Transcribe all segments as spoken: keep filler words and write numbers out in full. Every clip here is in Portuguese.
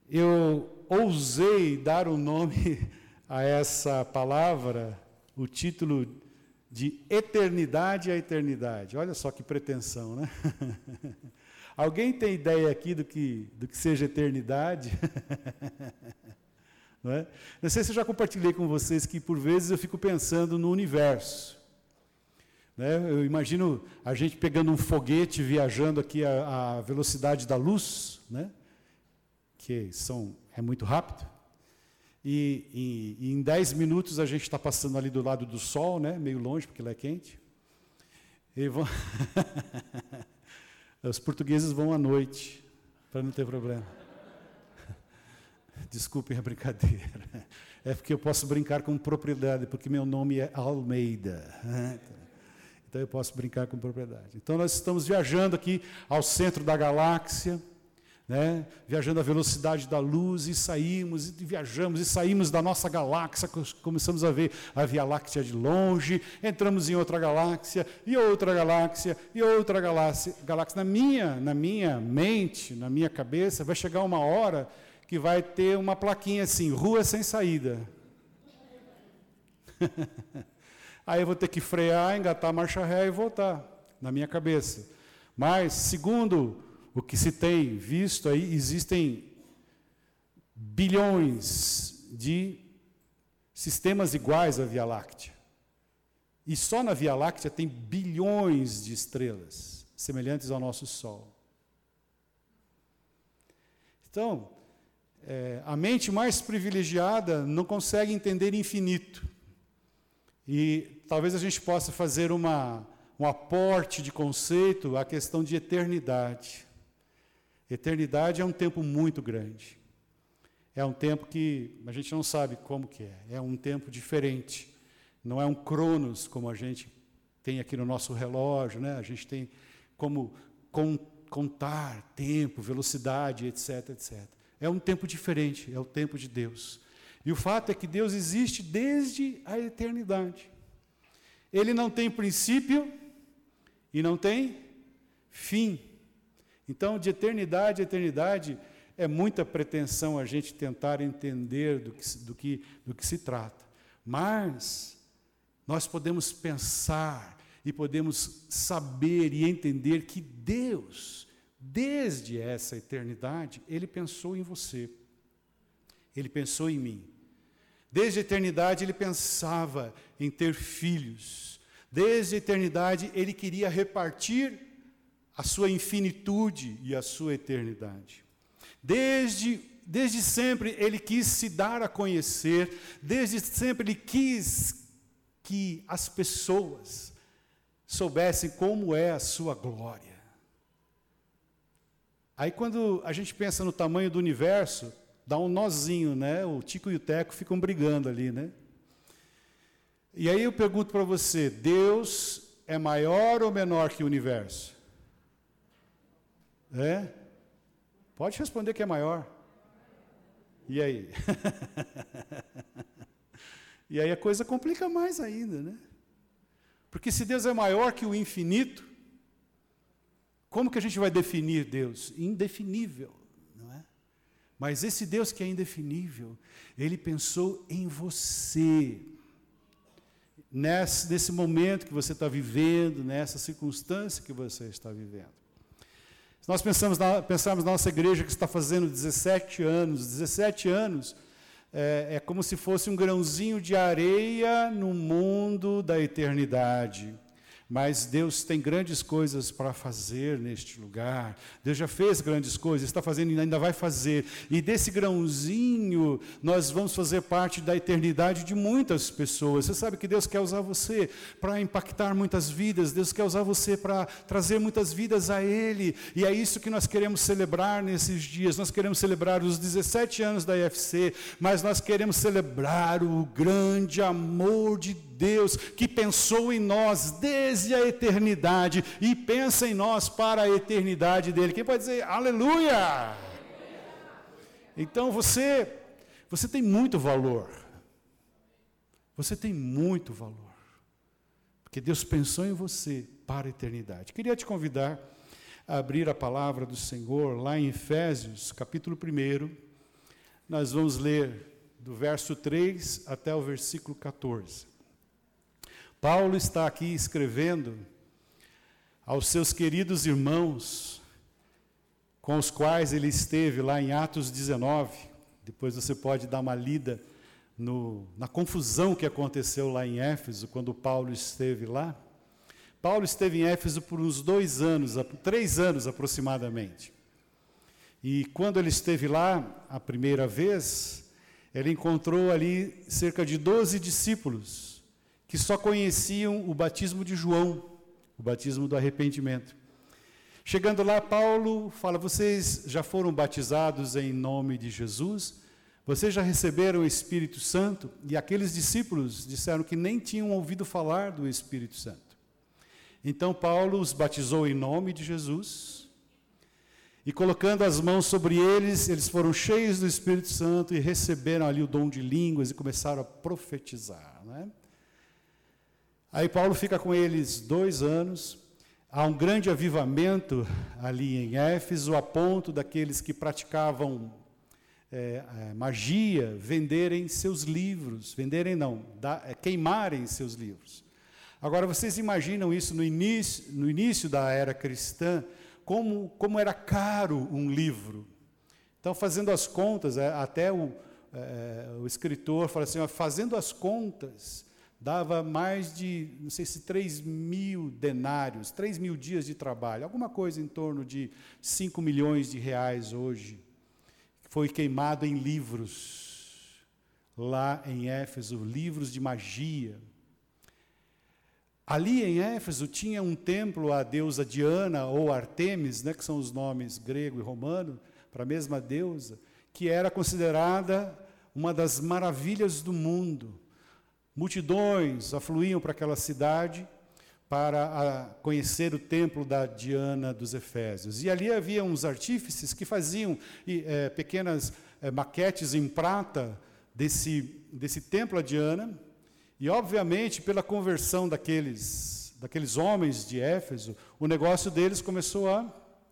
eu ousei dar o nome a essa palavra, o título de eternidade à eternidade. Olha só que pretensão, né? Alguém tem ideia aqui do que, do que seja eternidade? Não é? Não sei se eu já compartilhei com vocês que, por vezes, eu fico pensando no universo. Né? Eu imagino a gente pegando um foguete, viajando aqui a, a velocidade da luz, né? Que são, é muito rápido, e, e, e em dez minutos a gente está passando ali do lado do Sol, né? Meio longe, porque lá é quente. E vão... Os portugueses vão à noite, para não ter problema. Desculpem a brincadeira. É porque eu posso brincar com propriedade, porque meu nome é Almeida. Então eu posso brincar com propriedade. Então nós estamos viajando aqui ao centro da galáxia, né? Viajando à velocidade da luz, e saímos, e viajamos, e saímos da nossa galáxia, começamos a ver a Via Láctea de longe, entramos em outra galáxia, e outra galáxia, e outra galáxia. galáxia. Na minha, na minha mente, na minha cabeça, vai chegar uma hora que vai ter uma plaquinha assim, rua sem saída. Aí eu vou ter que frear, engatar a marcha ré e voltar, na minha cabeça. Mas, segundo o que se tem visto aí, existem bilhões de sistemas iguais à Via Láctea. E só na Via Láctea tem bilhões de estrelas, semelhantes ao nosso Sol. Então, é, a mente mais privilegiada não consegue entender infinito. E talvez a gente possa fazer uma, um aporte de conceito à questão de eternidade. Eternidade é um tempo muito grande. É um tempo que a gente não sabe como que é. É um tempo diferente. Não é um cronos, como a gente tem aqui no nosso relógio, né? A gente tem como con- contar tempo, velocidade, etc, etcétera. É um tempo diferente, é o tempo de Deus. E o fato é que Deus existe desde a eternidade. Ele não tem princípio e não tem fim. Então, de eternidade a eternidade, é muita pretensão a gente tentar entender do que, do que, do que se trata. Mas nós podemos pensar e podemos saber e entender que Deus, desde essa eternidade, Ele pensou em você. Ele pensou em mim. Desde a eternidade, Ele pensava em ter filhos. Desde a eternidade, Ele queria repartir a sua infinitude e a sua eternidade. Desde, desde sempre Ele quis se dar a conhecer, desde sempre Ele quis que as pessoas soubessem como é a sua glória. Aí quando a gente pensa no tamanho do universo, dá um nozinho, né? O Tico e o Teco ficam brigando ali, né? E aí eu pergunto para você, Deus é maior ou menor que o universo? É? Pode responder que é maior. E aí? E aí a coisa complica mais ainda, né? Porque se Deus é maior que o infinito, como que a gente vai definir Deus? Indefinível, não é? Mas esse Deus que é indefinível, Ele pensou em você. Nesse, nesse momento que você está vivendo, nessa circunstância que você está vivendo. Se nós pensamos na, pensarmos na nossa igreja que está fazendo dezessete anos, dezessete anos é, é como se fosse um grãozinho de areia no mundo da eternidade. Mas Deus tem grandes coisas para fazer neste lugar. Deus já fez grandes coisas, está fazendo e ainda vai fazer. E desse grãozinho, nós vamos fazer parte da eternidade de muitas pessoas. Você sabe que Deus quer usar você para impactar muitas vidas. Deus quer usar você para trazer muitas vidas a Ele. E é isso que nós queremos celebrar nesses dias. Nós queremos celebrar os dezessete anos da I F C, mas nós queremos celebrar o grande amor de Deus. Deus que pensou em nós desde a eternidade e pensa em nós para a eternidade dele. Quem pode dizer aleluia? Então você, você tem muito valor. Você tem muito valor. Porque Deus pensou em você para a eternidade. Queria te convidar a abrir a palavra do Senhor lá em Efésios, capítulo um. nós vamos ler do verso três até o versículo quatorze. Paulo está aqui escrevendo aos seus queridos irmãos, com os quais ele esteve lá em Atos dezenove. Depois você pode dar uma lida no, na confusão que aconteceu lá em Éfeso, quando Paulo esteve lá. Paulo esteve em Éfeso por uns dois anos, três anos aproximadamente. E quando ele esteve lá a primeira vez, ele encontrou ali cerca de doze discípulos que só conheciam o batismo de João, o batismo do arrependimento. Chegando lá, Paulo fala: vocês já foram batizados em nome de Jesus? Vocês já receberam o Espírito Santo? E aqueles discípulos disseram que nem tinham ouvido falar do Espírito Santo. Então Paulo os batizou em nome de Jesus, e colocando as mãos sobre eles, eles foram cheios do Espírito Santo e receberam ali o dom de línguas e começaram a profetizar, né? Aí Paulo fica com eles dois anos, há um grande avivamento ali em Éfeso, a ponto daqueles que praticavam é, é, magia venderem seus livros, venderem não, da, é, queimarem seus livros. Agora, vocês imaginam isso no início, no início da era cristã, como, como era caro um livro. Então, fazendo as contas, é, até o, é, o escritor fala assim, ó, fazendo as contas, dava mais de, não sei se três mil denários, três mil dias de trabalho, alguma coisa em torno de cinco milhões de reais hoje, foi queimado em livros, lá em Éfeso, livros de magia. Ali em Éfeso tinha um templo à deusa Diana ou Artemis, né, que são os nomes grego e romano, para a mesma deusa, que era considerada uma das maravilhas do mundo. Multidões afluíam para aquela cidade para a, conhecer o templo da Diana dos Efésios. E ali havia uns artífices que faziam e, é, pequenas é, maquetes em prata desse, desse templo a Diana. E, obviamente, pela conversão daqueles, daqueles homens de Éfeso, o negócio deles começou a,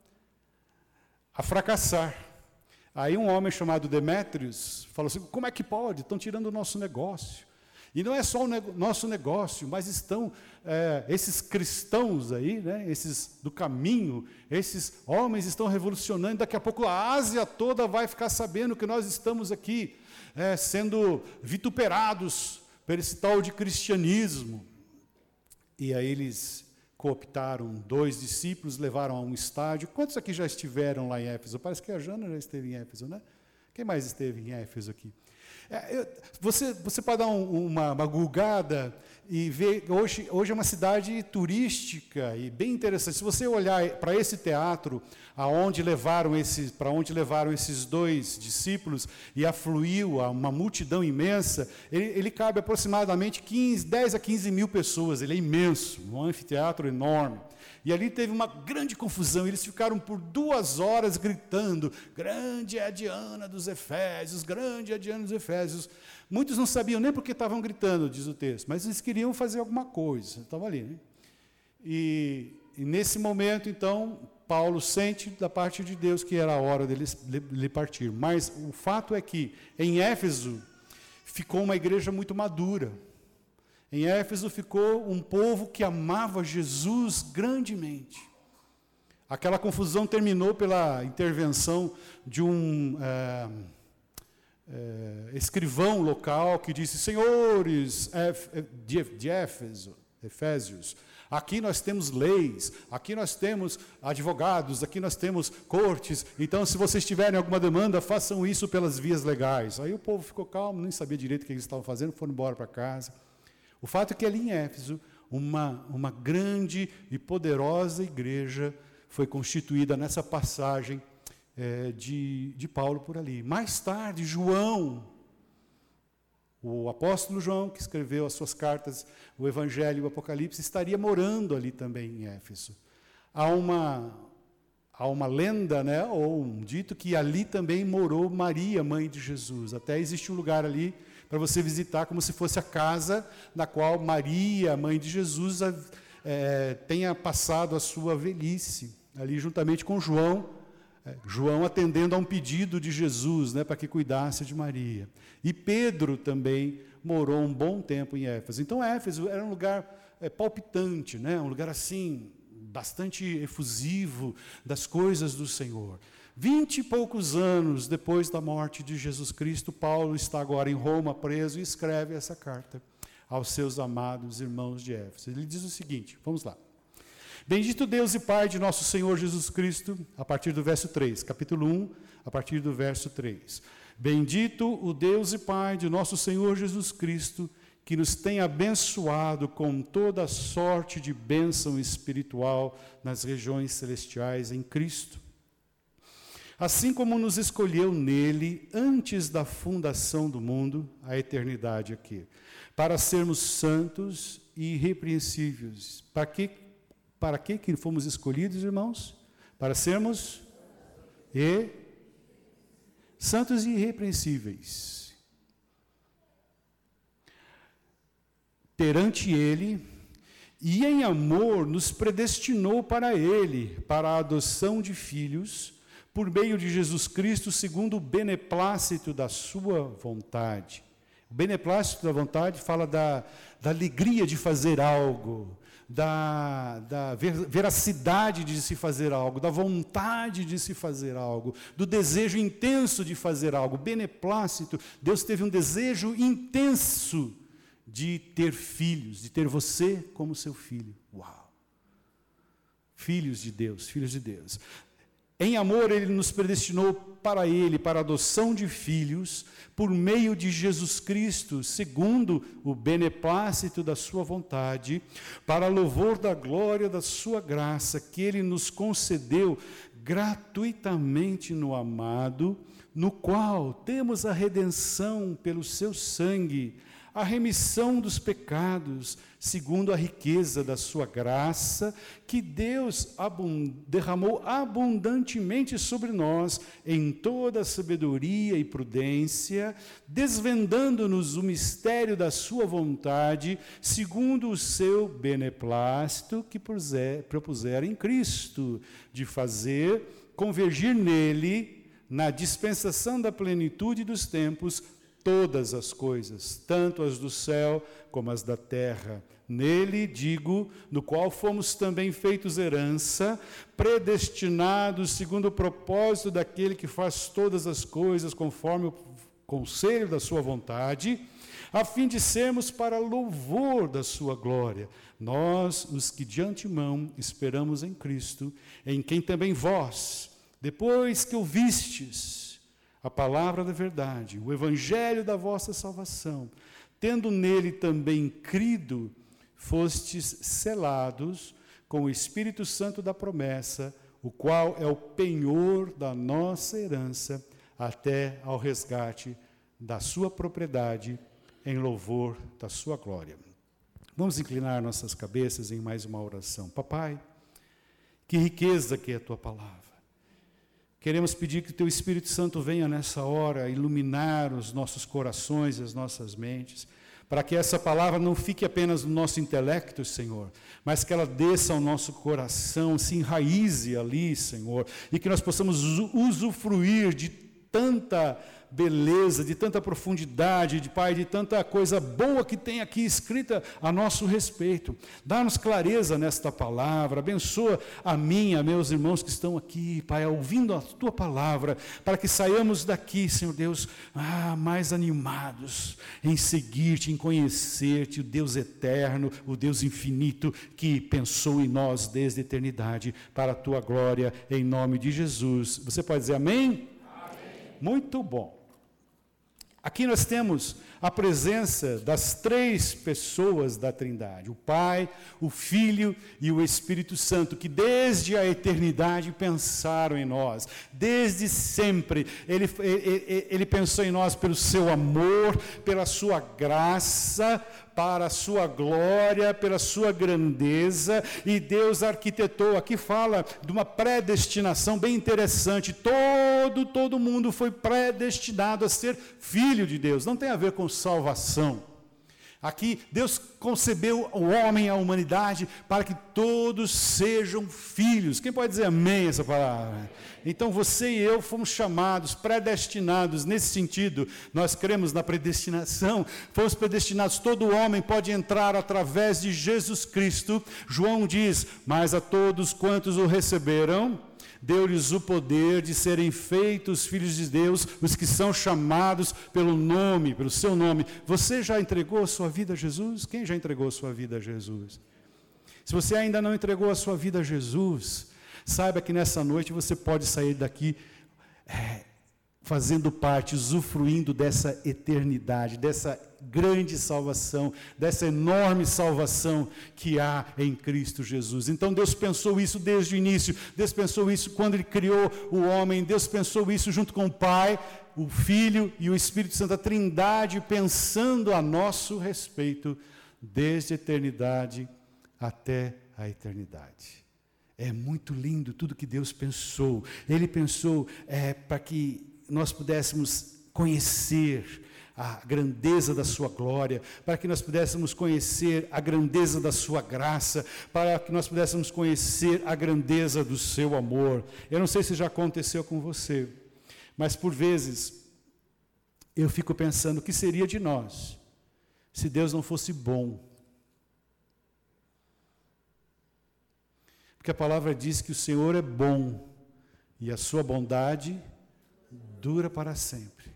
a fracassar. Aí um homem chamado Demétrios falou assim, como é que pode? Estão tirando o nosso negócio. E não é só o nego- nosso negócio, mas estão é, esses cristãos aí, né, esses do caminho, esses homens estão revolucionando, daqui a pouco a Ásia toda vai ficar sabendo que nós estamos aqui é, sendo vituperados por esse tal de cristianismo. E aí eles cooptaram dois discípulos, levaram a um estádio. Quantos aqui já estiveram lá em Éfeso? Parece que a Jana já esteve em Éfeso, né? Quem mais esteve em Éfeso aqui? É, eu, você, você pode dar um, uma, uma gulgada e ver, hoje, hoje é uma cidade turística e bem interessante. Se você olhar para esse teatro, aonde levaram esses, para onde levaram esses dois discípulos e afluiu uma multidão imensa, ele, ele cabe aproximadamente quinze, dez a quinze mil pessoas, ele é imenso, um anfiteatro enorme. E ali teve uma grande confusão, eles ficaram por duas horas gritando, grande é a Diana dos Efésios, grande é a Diana dos Efésios. Muitos não sabiam nem porque estavam gritando, diz o texto, mas eles queriam fazer alguma coisa, estavam ali, né? E, e nesse momento, então, Paulo sente da parte de Deus que era a hora dele, dele partir. Mas o fato é que, em Éfeso, ficou uma igreja muito madura. Em Éfeso ficou um povo que amava Jesus grandemente. Aquela confusão terminou pela intervenção de um é, é, escrivão local que disse, senhores de Éfeso, Efésios, aqui nós temos leis, aqui nós temos advogados, aqui nós temos cortes, então se vocês tiverem alguma demanda, façam isso pelas vias legais. Aí o povo ficou calmo, nem sabia direito o que eles estavam fazendo, foram embora para casa. O fato é que ali em Éfeso, uma, uma grande e poderosa igreja foi constituída nessa passagem é, de, de Paulo por ali. Mais tarde, João, o apóstolo João, que escreveu as suas cartas, o Evangelho e o Apocalipse, estaria morando ali também em Éfeso. Há uma, há uma lenda, né, ou um dito, que ali também morou Maria, mãe de Jesus. Até existe um lugar ali para você visitar, como se fosse a casa na qual Maria, mãe de Jesus, é, tenha passado a sua velhice, ali juntamente com João, É, João atendendo a um pedido de Jesus, né, para que cuidasse de Maria. E Pedro também morou um bom tempo em Éfeso. Então, Éfeso era um lugar é, palpitante, né, um lugar assim, bastante efusivo das coisas do Senhor. Vinte e poucos anos depois da morte de Jesus Cristo, Paulo está agora em Roma, preso, e escreve essa carta aos seus amados irmãos de Éfeso. Ele diz o seguinte, vamos lá. Bendito Deus e Pai de nosso Senhor Jesus Cristo, a partir do verso três, capítulo um, a partir do verso três. Bendito o Deus e Pai de nosso Senhor Jesus Cristo, que nos tem abençoado com toda sorte de bênção espiritual nas regiões celestiais em Cristo. Assim como nos escolheu nele antes da fundação do mundo, a eternidade aqui, para sermos santos e irrepreensíveis. Para que, para que que fomos escolhidos, irmãos? Para sermos e santos e irrepreensíveis. Perante ele, e em amor nos predestinou para ele, para a adoção de filhos, por meio de Jesus Cristo, segundo o beneplácito da sua vontade. O beneplácito da vontade fala da, da alegria de fazer algo, da, da ver, veracidade de se fazer algo, da vontade de se fazer algo, do desejo intenso de fazer algo. Beneplácito, Deus teve um desejo intenso de ter filhos, de ter você como seu filho. Uau! Filhos de Deus, filhos de Deus. Em amor, ele nos predestinou para ele, para a adoção de filhos, por meio de Jesus Cristo, segundo o beneplácito da sua vontade, para louvor da glória da sua graça, que ele nos concedeu gratuitamente no amado, no qual temos a redenção pelo seu sangue, a remissão dos pecados, segundo a riqueza da sua graça, que Deus abund- derramou abundantemente sobre nós, em toda sabedoria e prudência, desvendando-nos o mistério da sua vontade, segundo o seu beneplácito que puser, propusera em Cristo, de fazer convergir nele, na dispensação da plenitude dos tempos, todas as coisas, tanto as do céu como as da terra. Nele, digo, no qual fomos também feitos herança, predestinados segundo o propósito daquele que faz todas as coisas conforme o conselho da sua vontade, a fim de sermos para louvor da sua glória. Nós, os que de antemão esperamos em Cristo, em quem também vós, depois que ouvistes a palavra da verdade, o evangelho da vossa salvação, tendo nele também crido, fostes selados com o Espírito Santo da promessa, o qual é o penhor da nossa herança, até ao resgate da sua propriedade, em louvor da sua glória. Vamos inclinar nossas cabeças em mais uma oração. Papai, que riqueza que é a tua palavra. Queremos pedir que o Teu Espírito Santo venha nessa hora iluminar os nossos corações e as nossas mentes, para que essa palavra não fique apenas no nosso intelecto, Senhor, mas que ela desça ao nosso coração, se enraize ali, Senhor, e que nós possamos usufruir de tanta beleza, de tanta profundidade, de Pai, de tanta coisa boa que tem aqui escrita a nosso respeito. Dá-nos clareza nesta palavra, abençoa a mim, a meus irmãos que estão aqui, Pai, ouvindo a Tua palavra, para que saiamos daqui, Senhor Deus, ah, mais animados em seguir-te, em conhecer-te, o Deus eterno, o Deus infinito, que pensou em nós desde a eternidade, para a Tua glória, em nome de Jesus. Você pode dizer amém? Amém. Muito bom. Aqui nós temos a presença das três pessoas da Trindade, o Pai, o Filho e o Espírito Santo, que desde a eternidade pensaram em nós, desde sempre. Ele, ele, ele pensou em nós pelo seu amor, pela sua graça, para a sua glória, pela sua grandeza, e Deus arquitetou, aqui fala de uma predestinação bem interessante, todo, todo mundo foi predestinado a ser filho de Deus, não tem a ver com salvação, Aqui, Deus concebeu o homem, a humanidade, para que todos sejam filhos. Quem pode dizer amém essa palavra? Então, você e eu fomos chamados, predestinados, nesse sentido, nós cremos na predestinação, fomos predestinados, todo homem pode entrar através de Jesus Cristo. João diz, mas a todos quantos o receberam, deu-lhes o poder de serem feitos filhos de Deus, os que são chamados pelo nome, pelo seu nome. Você já entregou a sua vida a Jesus? Quem já entregou a sua vida a Jesus? Se você ainda não entregou a sua vida a Jesus, saiba que nessa noite você pode sair daqui é, fazendo parte, usufruindo dessa eternidade, dessa grande salvação, dessa enorme salvação que há em Cristo Jesus. Então Deus pensou isso desde o início, Deus pensou isso quando Ele criou o homem, Deus pensou isso junto com o Pai, o Filho e o Espírito Santo, a Trindade, pensando a nosso respeito, desde a eternidade até a eternidade. É muito lindo tudo que Deus pensou. Ele pensou é, para que nós pudéssemos conhecer a grandeza da sua glória, para que nós pudéssemos conhecer a grandeza da sua graça, para que nós pudéssemos conhecer a grandeza do seu amor. Eu não sei se já aconteceu com você, mas por vezes eu fico pensando o que seria de nós se Deus não fosse bom. Porque a palavra diz que o Senhor é bom e a sua bondade dura para sempre.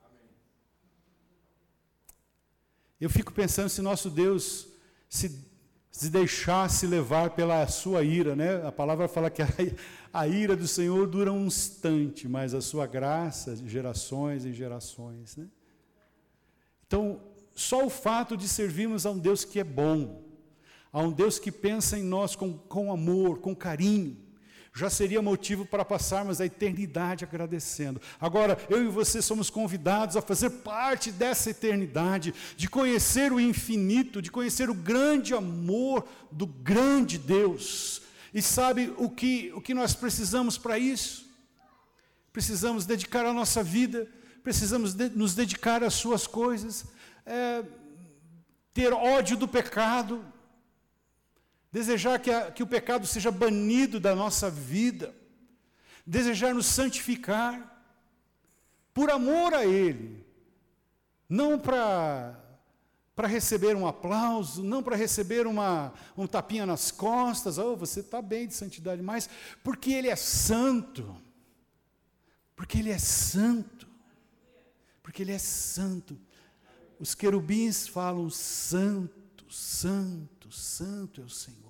Eu fico pensando se nosso Deus se, se deixasse levar pela sua ira, né? A palavra fala que a, a ira do Senhor dura um instante, mas a sua graça, de gerações em gerações, né? Então, só o fato de servirmos a um Deus que é bom, a um Deus que pensa em nós com, com amor, com carinho, já seria motivo para passarmos a eternidade agradecendo. Agora, eu e você somos convidados a fazer parte dessa eternidade, de conhecer o infinito, de conhecer o grande amor do grande Deus. E sabe o que, o que nós precisamos para isso? Precisamos dedicar a nossa vida, precisamos de, nos dedicar às suas coisas, é, ter ódio do pecado, desejar que, a, que o pecado seja banido da nossa vida, desejar nos santificar, por amor a Ele, não para para receber um aplauso, não para receber uma, um tapinha nas costas, oh, você está bem de santidade, mas porque Ele é santo, porque Ele é santo, porque Ele é santo. Os querubins falam, santo, santo, santo é o Senhor.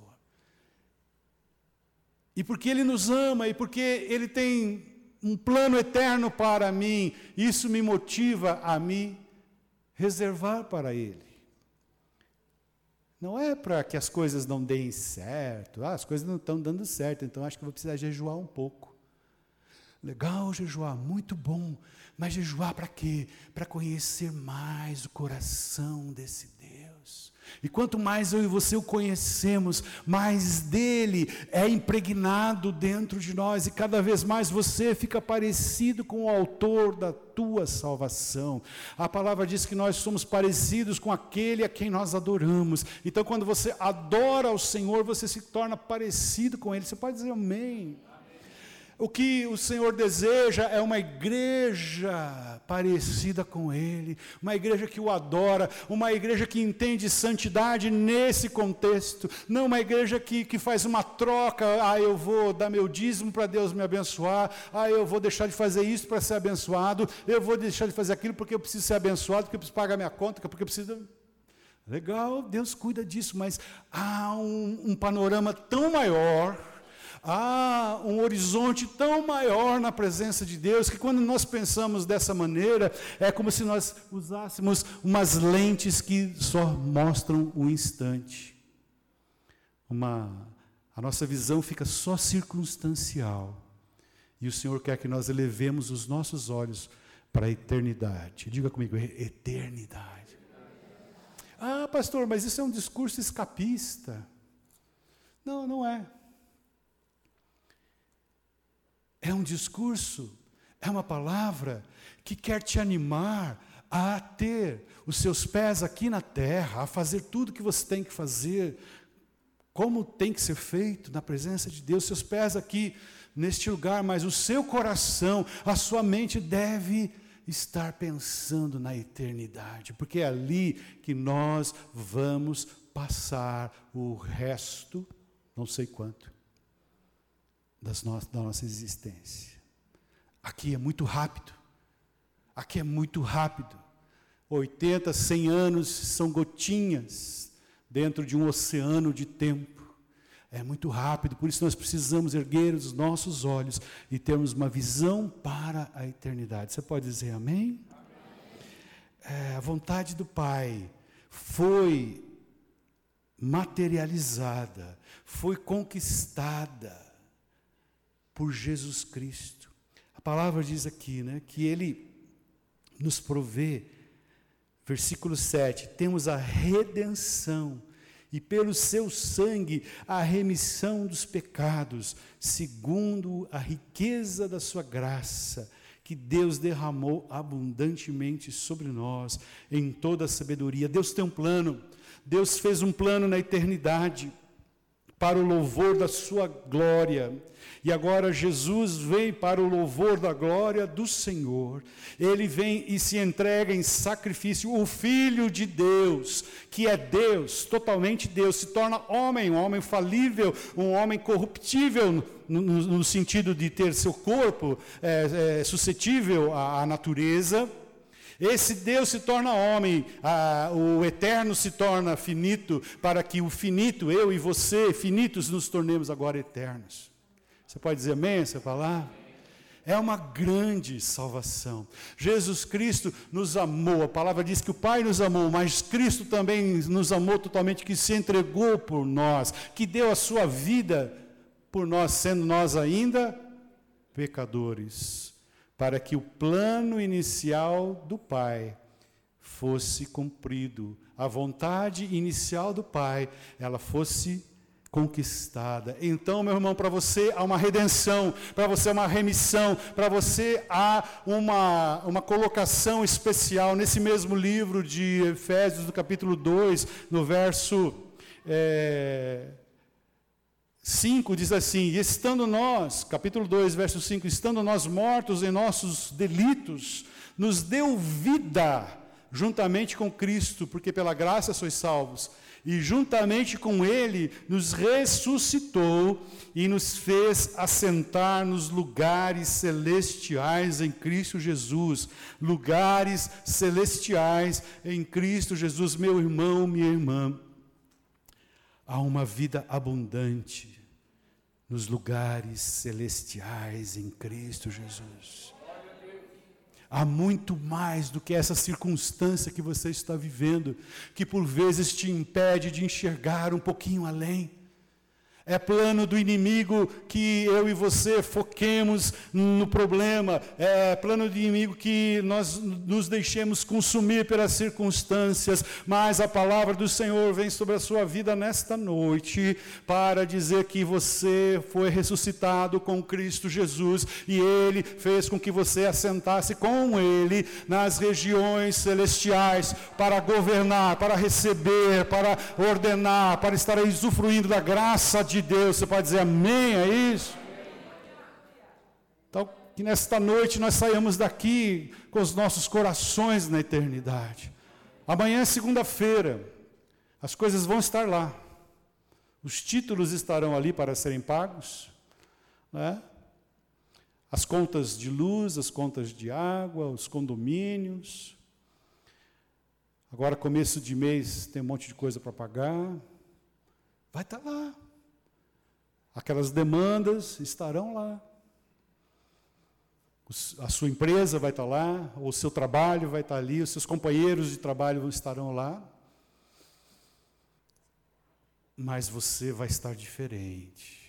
E porque Ele nos ama, e porque Ele tem um plano eterno para mim, isso me motiva a me reservar para Ele. Não é para que as coisas não deem certo, ah, as coisas não estão dando certo, então acho que vou precisar jejuar um pouco. Legal jejuar, muito bom, mas jejuar para quê? Para conhecer mais o coração desse Deus. E quanto mais eu e você o conhecemos, mais dele é impregnado dentro de nós, e cada vez mais você fica parecido com o autor da tua salvação. A palavra diz que nós somos parecidos com aquele a quem nós adoramos. Então, quando você adora ao Senhor, você se torna parecido com Ele. Você pode dizer amém? O que o Senhor deseja é uma igreja parecida com Ele, uma igreja que o adora, uma igreja que entende santidade nesse contexto, não uma igreja que, que faz uma troca, ah, eu vou dar meu dízimo para Deus me abençoar, ah, eu vou deixar de fazer isso para ser abençoado, eu vou deixar de fazer aquilo porque eu preciso ser abençoado, porque eu preciso pagar minha conta, porque eu preciso... Legal, Deus cuida disso, mas há um, um panorama tão maior, há um horizonte tão maior na presença de Deus, que quando nós pensamos dessa maneira, é como se nós usássemos umas lentes que só mostram um instante. Uma, a nossa visão fica só circunstancial. E o Senhor quer que nós elevemos os nossos olhos para a eternidade. Diga comigo, eternidade. Ah, pastor, mas isso é um discurso escapista. Não, não é. É um discurso, é uma palavra que quer te animar a ter os seus pés aqui na terra, a fazer tudo que você tem que fazer, como tem que ser feito na presença de Deus, seus pés aqui neste lugar, mas o seu coração, a sua mente deve estar pensando na eternidade, porque é ali que nós vamos passar o resto, não sei quanto, das no- da nossa existência. Aqui é muito rápido, aqui é muito rápido, oitenta, cem anos são gotinhas dentro de um oceano de tempo. É muito rápido, por isso nós precisamos erguer os nossos olhos e termos uma visão para a eternidade. Você pode dizer amém? Amém. É, a vontade do Pai foi materializada, foi conquistada por Jesus Cristo. A palavra diz aqui, né, que Ele nos provê, versículo sete, temos a redenção, e pelo seu sangue a remissão dos pecados, segundo a riqueza da sua graça, que Deus derramou abundantemente sobre nós, em toda a sabedoria. Deus tem um plano, Deus fez um plano na eternidade, para o louvor da sua glória. E agora Jesus vem para o louvor da glória do Senhor. Ele vem e se entrega em sacrifício. O Filho de Deus, que é Deus, totalmente Deus, se torna homem, um homem falível, um homem corruptível, no, no, no sentido de ter seu corpo é, é, suscetível à, à natureza. Esse Deus se torna homem, ah, o eterno se torna finito, para que o finito, eu e você, finitos, nos tornemos agora eternos. Você pode dizer amém essa palavra? É uma grande salvação. Jesus Cristo nos amou, a palavra diz que o Pai nos amou, mas Cristo também nos amou totalmente, que se entregou por nós, que deu a sua vida por nós, sendo nós ainda pecadores, para que o plano inicial do Pai fosse cumprido, a vontade inicial do Pai, ela fosse conquistada. Então, meu irmão, para você há uma redenção, para você há uma remissão, para você há uma, uma colocação especial nesse mesmo livro de Efésios, no capítulo dois, no verso é, cinco, diz assim, e estando nós, capítulo dois, verso cinco, estando nós mortos em nossos delitos, nos deu vida juntamente com Cristo, porque pela graça sois salvos, e juntamente com Ele nos ressuscitou e nos fez assentar nos lugares celestiais em Cristo Jesus. Lugares celestiais em Cristo Jesus, meu irmão, minha irmã. Há uma vida abundante nos lugares celestiais em Cristo Jesus. Há muito mais do que essa circunstância que você está vivendo, que por vezes te impede de enxergar um pouquinho além. É plano do inimigo que eu e você foquemos no problema. É plano do inimigo que nós nos deixemos consumir pelas circunstâncias. Mas a palavra do Senhor vem sobre a sua vida nesta noite para dizer que você foi ressuscitado com Cristo Jesus e Ele fez com que você assentasse com Ele nas regiões celestiais para governar, para receber, para ordenar, para estar aí usufruindo da graça de de Deus. Você pode dizer amém a isso? Então, que nesta noite nós saímos daqui com os nossos corações na eternidade. Amanhã é segunda-feira, as coisas vão estar lá, os títulos estarão ali para serem pagos, né? As contas de luz, as contas de água, os condomínios. Agora, começo de mês, tem um monte de coisa para pagar, vai estar lá. Aquelas demandas estarão lá. A sua empresa vai estar lá, o seu trabalho vai estar ali, os seus companheiros de trabalho estarão lá. Mas você vai estar diferente.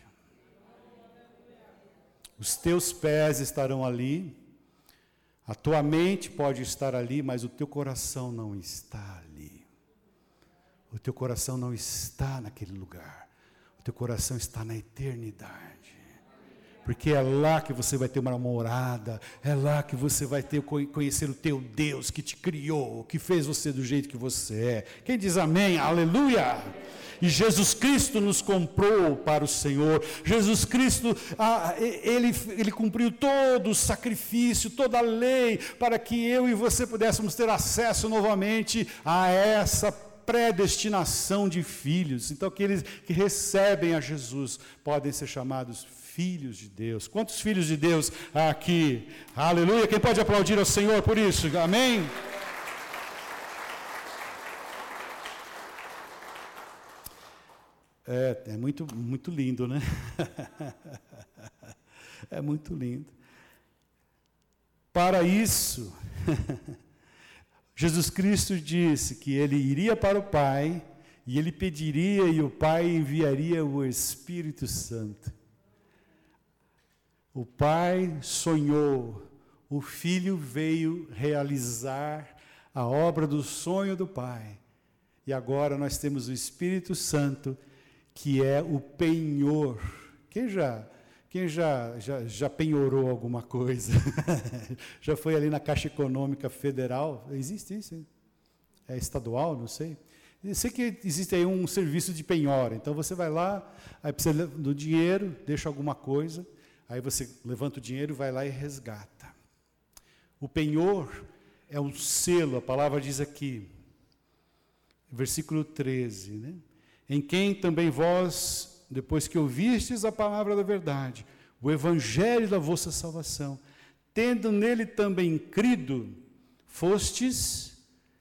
Os teus pés estarão ali, a tua mente pode estar ali, mas o teu coração não está ali. O teu coração não está naquele lugar. Teu coração está na eternidade. Porque é lá que você vai ter uma morada, é lá que você vai ter conhecer o teu Deus que te criou, que fez você do jeito que você é. Quem diz amém? Aleluia! E Jesus Cristo nos comprou para o Senhor. Jesus Cristo, ah, ele, ele cumpriu todo o sacrifício, toda a lei, para que eu e você pudéssemos ter acesso novamente a essa predestinação de filhos. Então, aqueles que recebem a Jesus podem ser chamados filhos de Deus. Quantos filhos de Deus há aqui? Aleluia! Quem pode aplaudir ao Senhor por isso? Amém? É, é muito, muito lindo, né? É muito lindo. Para isso, Jesus Cristo disse que ele iria para o Pai, e ele pediria, e o Pai enviaria o Espírito Santo. O Pai sonhou, o Filho veio realizar a obra do sonho do Pai. E agora nós temos o Espírito Santo, que é o penhor. Quem já, quem já, já, já penhorou alguma coisa? Já foi ali na Caixa Econômica Federal? Existe isso? Hein? É estadual? Não sei. Eu sei que existe aí um serviço de penhora. Então você vai lá, aí precisa do dinheiro, deixa alguma coisa, aí você levanta o dinheiro e vai lá e resgata. O penhor é um selo, a palavra diz aqui, versículo treze, né? Em quem também vós, depois que ouvistes a palavra da verdade, o evangelho da vossa salvação, tendo nele também crido, fostes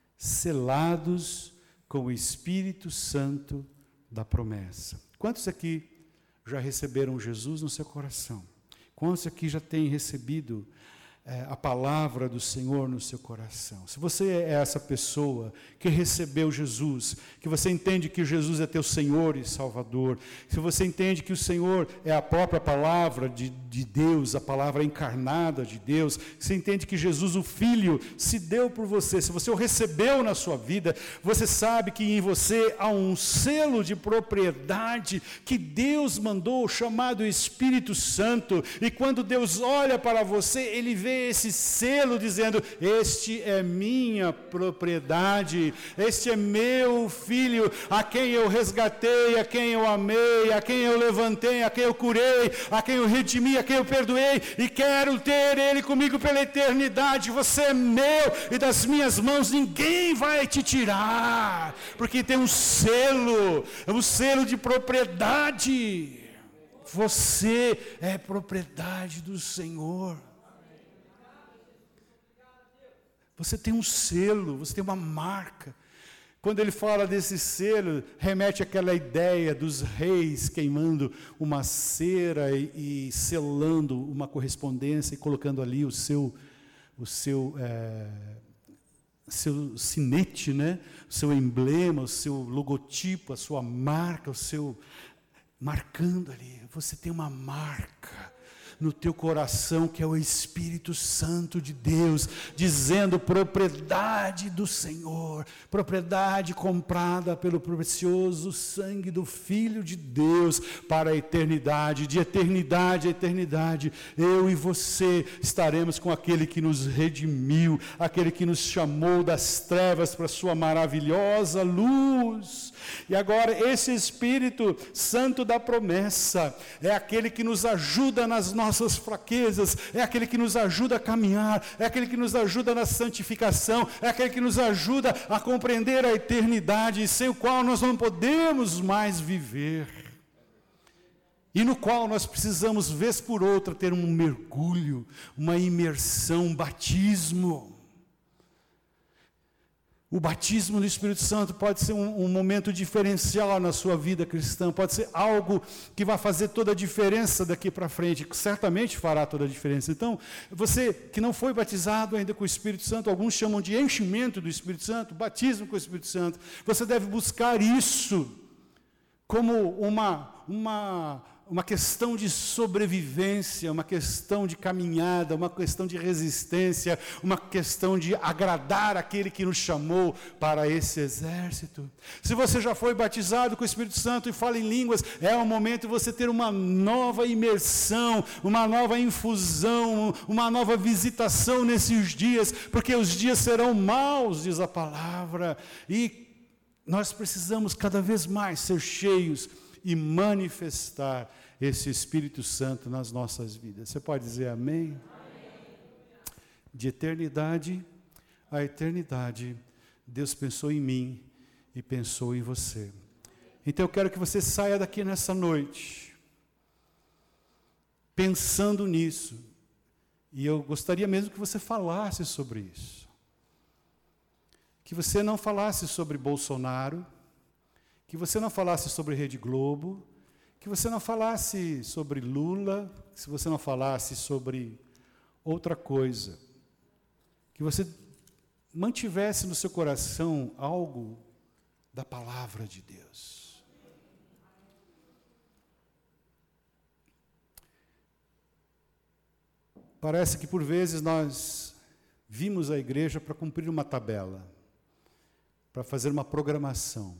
selados com o Espírito Santo da promessa. Quantos aqui já receberam Jesus no seu coração? Quantos aqui já têm recebido É, a palavra do Senhor no seu coração? Se você é essa pessoa que recebeu Jesus, que você entende que Jesus é teu Senhor e Salvador, se você entende que o Senhor é a própria palavra de, de Deus, a palavra encarnada de Deus, você entende que Jesus, o Filho, se deu por você, se você o recebeu na sua vida, você sabe que em você há um selo de propriedade que Deus mandou, chamado Espírito Santo, e quando Deus olha para você, Ele vê esse selo dizendo: este é minha propriedade, este é meu filho, a quem eu resgatei, a quem eu amei, a quem eu levantei, a quem eu curei, a quem eu redimi, a quem eu perdoei, e quero ter ele comigo pela eternidade. Você é meu, e das minhas mãos ninguém vai te tirar, porque tem um selo, um selo de propriedade. Você é propriedade do Senhor. Você tem um selo, você tem uma marca. Quando ele fala desse selo, remete àquela ideia dos reis queimando uma cera e, e selando uma correspondência e colocando ali o seu, o seu, é, seu sinete, né? O seu emblema, o seu logotipo, a sua marca, o seu... marcando ali. Você tem uma marca no teu coração, que é o Espírito Santo de Deus, dizendo: propriedade do Senhor, propriedade comprada pelo precioso sangue do Filho de Deus, para a eternidade, de eternidade a eternidade, eu e você estaremos com aquele que nos redimiu, aquele que nos chamou das trevas para a sua maravilhosa luz. E agora esse Espírito Santo da promessa é aquele que nos ajuda nas nossas fraquezas, é aquele que nos ajuda a caminhar, é aquele que nos ajuda na santificação, é aquele que nos ajuda a compreender a eternidade, sem o qual nós não podemos mais viver, e no qual nós precisamos, vez por outra, ter um mergulho, uma imersão, um batismo. O batismo do Espírito Santo pode ser um, um momento diferencial na sua vida cristã, pode ser algo que vai fazer toda a diferença daqui para frente, que certamente fará toda a diferença. Então, você que não foi batizado ainda com o Espírito Santo, alguns chamam de enchimento do Espírito Santo, batismo com o Espírito Santo, você deve buscar isso como uma, uma, uma questão de sobrevivência, uma questão de caminhada, uma questão de resistência, uma questão de agradar aquele que nos chamou para esse exército. Se você já foi batizado com o Espírito Santo e fala em línguas, é o momento de você ter uma nova imersão, uma nova infusão, uma nova visitação nesses dias, porque os dias serão maus, diz a palavra, e nós precisamos cada vez mais ser cheios e manifestar esse Espírito Santo nas nossas vidas. Você pode dizer amém? Amém. De eternidade a eternidade, Deus pensou em mim e pensou em você. Então eu quero que você saia daqui nessa noite, pensando nisso, e eu gostaria mesmo que você falasse sobre isso. Que você não falasse sobre Bolsonaro, que você não falasse sobre Rede Globo, que você não falasse sobre Lula, que você não falasse sobre outra coisa, que você mantivesse no seu coração algo da palavra de Deus. Parece que por vezes nós vimos a igreja para cumprir uma tabela, para fazer uma programação.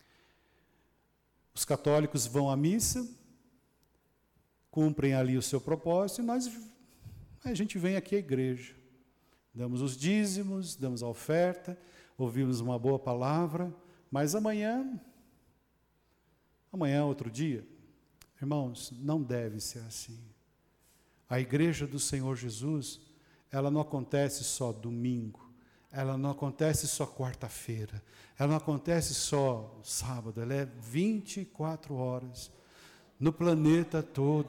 Os católicos vão à missa, cumprem ali o seu propósito, e nós, a gente vem aqui à igreja. Damos os dízimos, damos a oferta, ouvimos uma boa palavra, mas amanhã, amanhã é outro dia. Irmãos, não deve ser assim. A igreja do Senhor Jesus, ela não acontece só domingo, ela não acontece só quarta-feira, ela não acontece só sábado, ela é vinte e quatro horas no planeta todo.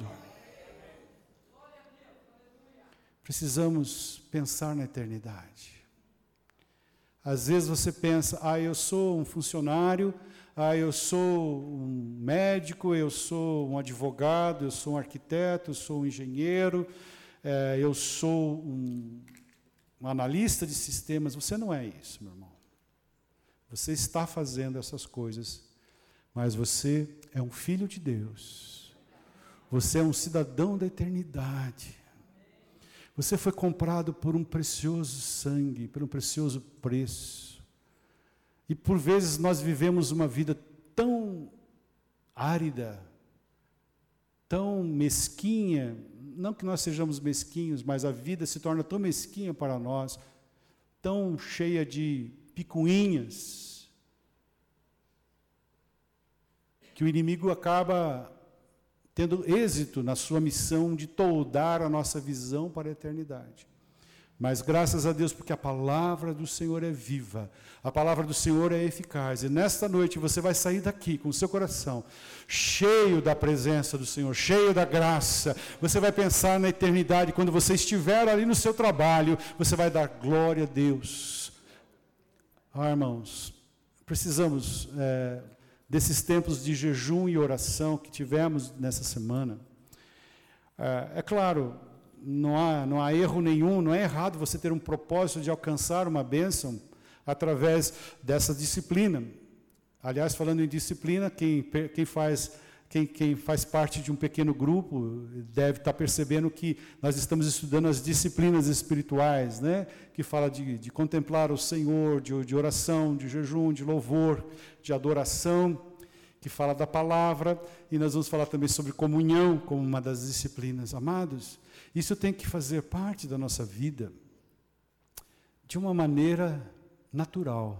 Precisamos pensar na eternidade. Às vezes você pensa, ah, eu sou um funcionário, ah, eu sou um médico, eu sou um advogado, eu sou um arquiteto, eu sou um engenheiro, eh, eu sou um, um analista de sistemas. Você não é isso, meu irmão. Você está fazendo essas coisas, mas você é um filho de Deus. Você é um cidadão da eternidade. Você foi comprado por um precioso sangue, por um precioso preço. E por vezes nós vivemos uma vida tão árida, tão mesquinha, não que nós sejamos mesquinhos, mas a vida se torna tão mesquinha para nós, tão cheia de picuinhas, que o inimigo acaba tendo êxito na sua missão de toldar a nossa visão para a eternidade. Mas graças a Deus, porque a palavra do Senhor é viva, a palavra do Senhor é eficaz, e nesta noite você vai sair daqui com o seu coração cheio da presença do Senhor, cheio da graça. Você vai pensar na eternidade, quando você estiver ali no seu trabalho, você vai dar glória a Deus. Ah, irmãos, precisamos é, desses tempos de jejum e oração que tivemos nessa semana. É, é claro, não há, não há erro nenhum, não é errado você ter um propósito de alcançar uma bênção através dessa disciplina. Aliás, falando em disciplina, quem, quem, faz, quem, quem faz parte de um pequeno grupo deve estar percebendo que nós estamos estudando as disciplinas espirituais, né? Que fala de, de contemplar o Senhor, de, de oração, de jejum, de louvor, de adoração, que fala da palavra, e nós vamos falar também sobre comunhão como uma das disciplinas. Amados, isso tem que fazer parte da nossa vida de uma maneira natural.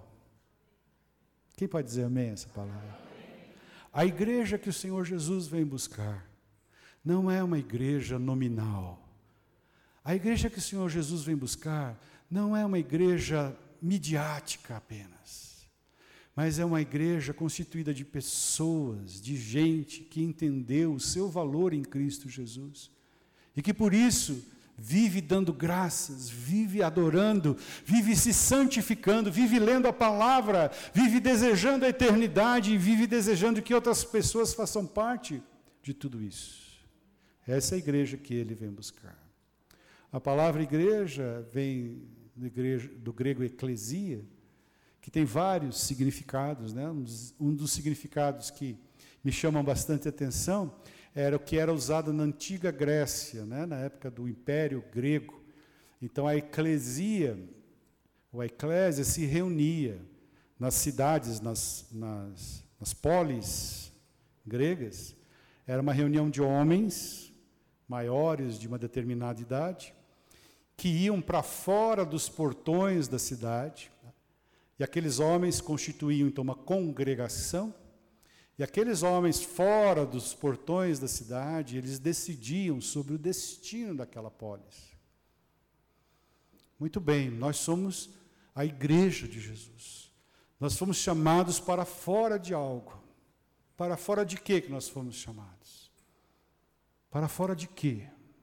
Quem pode dizer amém a essa palavra? A igreja que o Senhor Jesus vem buscar não é uma igreja nominal. A igreja que o Senhor Jesus vem buscar não é uma igreja midiática apenas, mas é uma igreja constituída de pessoas, de gente que entendeu o seu valor em Cristo Jesus e que por isso vive dando graças, vive adorando, vive se santificando, vive lendo a palavra, vive desejando a eternidade e vive desejando que outras pessoas façam parte de tudo isso. Essa é a igreja que ele vem buscar. A palavra igreja vem do, igreja, do grego eclesia, que tem vários significados, né? Um dos, um dos significados que me chamam bastante atenção era o que era usado na antiga Grécia, né, na época do Império Grego. Então a eclesia, ou a eclésia, se reunia nas cidades, nas, nas, nas polis gregas. Era uma reunião de homens maiores de uma determinada idade, que iam para fora dos portões da cidade, e aqueles homens constituíam então uma congregação, e aqueles homens fora dos portões da cidade, eles decidiam sobre o destino daquela polis. Muito bem, nós somos a igreja de Jesus. Nós fomos chamados para fora de algo. Para fora de quê que nós fomos chamados? Para fora de quê?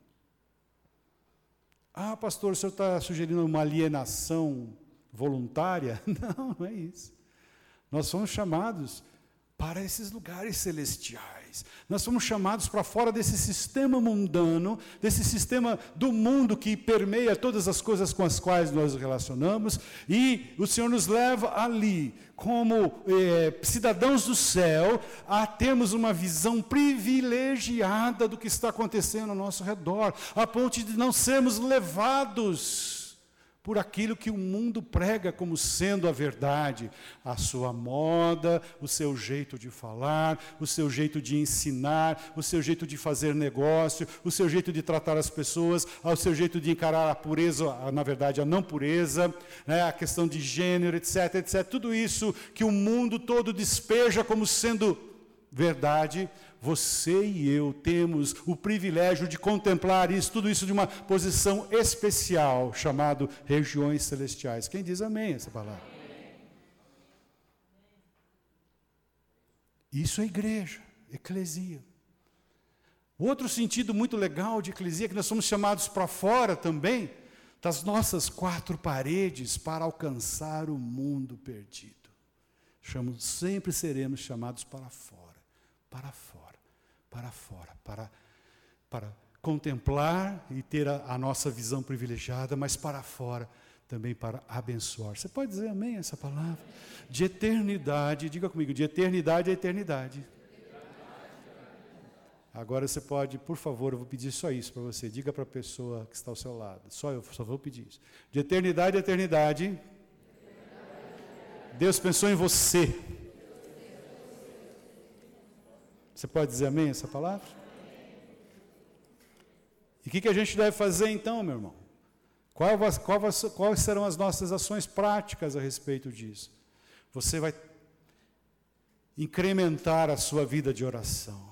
Ah, pastor, o senhor está sugerindo uma alienação voluntária? Não, não é isso. Nós fomos chamados para esses lugares celestiais. Nós fomos chamados para fora desse sistema mundano, desse sistema do mundo que permeia todas as coisas com as quais nós nos relacionamos, e o Senhor nos leva ali, como eh, cidadãos do céu, a termos uma visão privilegiada do que está acontecendo ao nosso redor, a ponto de não sermos levados por aquilo que o mundo prega como sendo a verdade, a sua moda, o seu jeito de falar, o seu jeito de ensinar, o seu jeito de fazer negócio, o seu jeito de tratar as pessoas, o seu jeito de encarar a pureza, na verdade a não pureza, né, a questão de gênero, etc, etc. Tudo isso que o mundo todo despeja como sendo verdade. Você e eu temos o privilégio de contemplar isso, tudo isso de uma posição especial, chamado regiões celestiais. Quem diz amém essa palavra? Isso é igreja, eclesia. Outro sentido muito legal de eclesia é que nós somos chamados para fora também, das nossas quatro paredes, para alcançar o mundo perdido. Chamo, sempre seremos chamados para fora, para fora. Para fora, para, para contemplar e ter a, a nossa visão privilegiada, mas para fora também para abençoar. Você pode dizer amém essa palavra? De eternidade, diga comigo, de eternidade a eternidade. Agora você pode, por favor, eu vou pedir só isso para você, diga para a pessoa que está ao seu lado, só eu só vou pedir isso. De eternidade a eternidade, Deus pensou em você. Você pode dizer amém essa palavra? E o que, que a gente deve fazer então, meu irmão? Qual, qual, quais serão as nossas ações práticas a respeito disso? Você vai incrementar a sua vida de oração.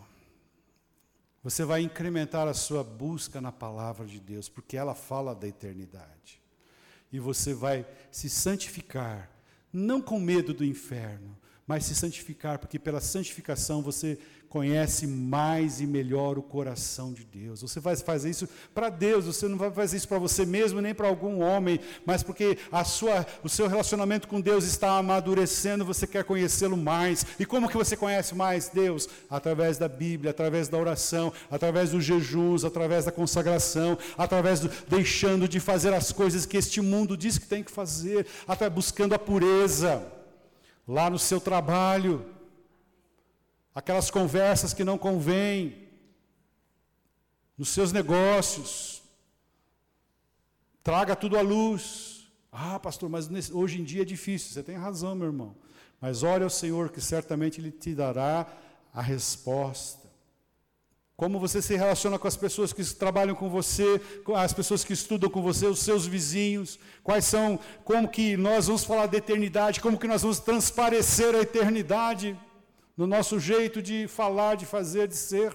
Você vai incrementar a sua busca na palavra de Deus, porque ela fala da eternidade. E você vai se santificar, não com medo do inferno, mas se santificar, porque pela santificação você conhece mais e melhor o coração de Deus. Você vai fazer isso para Deus, você não vai fazer isso para você mesmo, nem para algum homem, mas porque a sua, o seu relacionamento com Deus está amadurecendo, você quer conhecê-lo mais. E como que você conhece mais Deus? Através da Bíblia, através da oração, através dos jejuns, através da consagração, através do deixando de fazer as coisas que este mundo diz que tem que fazer, até buscando a pureza. Lá no seu trabalho, aquelas conversas que não convêm, nos seus negócios, traga tudo à luz. Ah, pastor, mas nesse, hoje em dia é difícil. Você tem razão, meu irmão, mas ore ao Senhor, que certamente Ele te dará a resposta. Como você se relaciona com as pessoas que trabalham com você, com as pessoas que estudam com você, os seus vizinhos, quais são, como que nós vamos falar da eternidade, como que nós vamos transparecer a eternidade no nosso jeito de falar, de fazer, de ser.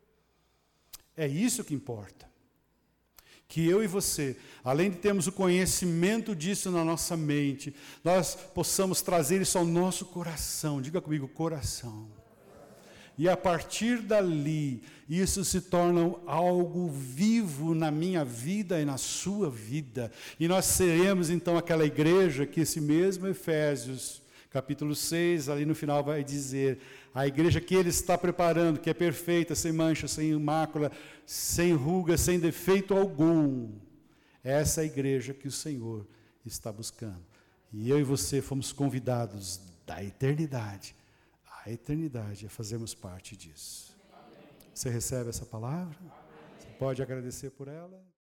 É isso que importa. Que eu e você, além de termos o conhecimento disso na nossa mente, nós possamos trazer isso ao nosso coração. Diga comigo, coração. E a partir dali, isso se torna algo vivo na minha vida e na sua vida. E nós seremos então aquela igreja que esse mesmo Efésios, capítulo seis, ali no final vai dizer, a igreja que Ele está preparando, que é perfeita, sem mancha, sem mácula, sem ruga, sem defeito algum. Essa é a igreja que o Senhor está buscando. E eu e você fomos convidados da eternidade, a eternidade, a fazermos parte disso. Amém. Você recebe essa palavra? Você pode agradecer por ela?